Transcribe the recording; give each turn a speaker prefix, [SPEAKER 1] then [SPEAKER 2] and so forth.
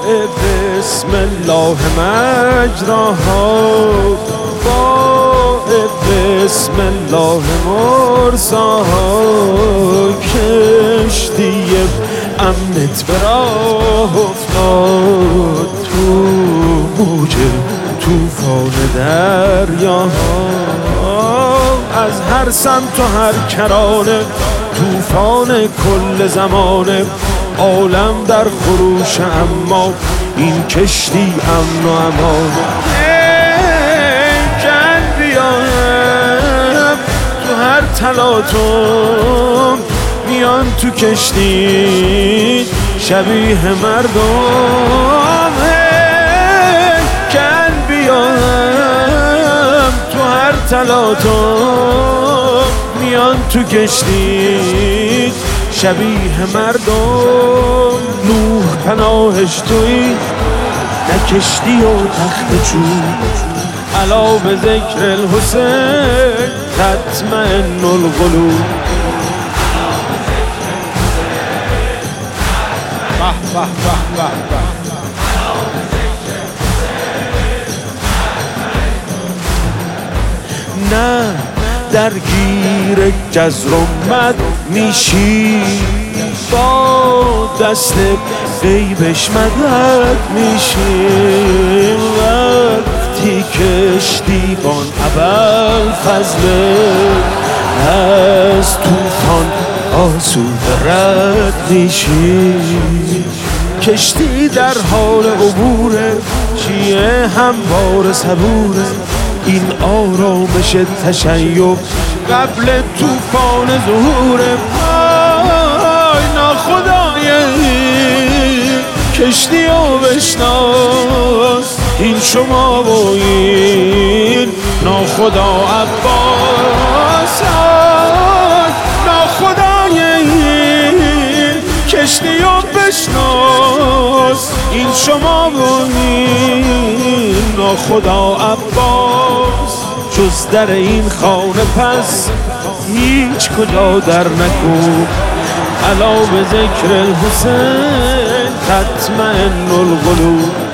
[SPEAKER 1] بسم الله مجراها بسم الله مرساها کشتی امنت به راه افتاد تو موج توفان دریاها از هر سمت و هر کرانه توفان کل زمانه عالم در خروش اما این کشتی امن و امان تلاطم میان تو کشتی شبیه مردم کن بیام تو هر تلاطم میان تو کشتی شبیه مردم نوح پناهش توی نه کشتی و تخت چوب علا به ذکر الحسین تطمئن القلوب نه درگیر جزر و مد میشی با دست غیبش مدد میشی وقتی کشتیبان ابوالفضل از طوفان آسوده رد میشی کشتی در حال عبوره چیه هموار صبوره این آرامش تشیع قبل طوفان ظهوره پای ناخدای کشتی و بشناس این شما و این ناخدا عباس ناخدای این کشتی و بشناس این شما و این ناخدا عباس جز در این خانه پس هیچ کجا در نکن علا به ذکر الحسین تطمئن القلوب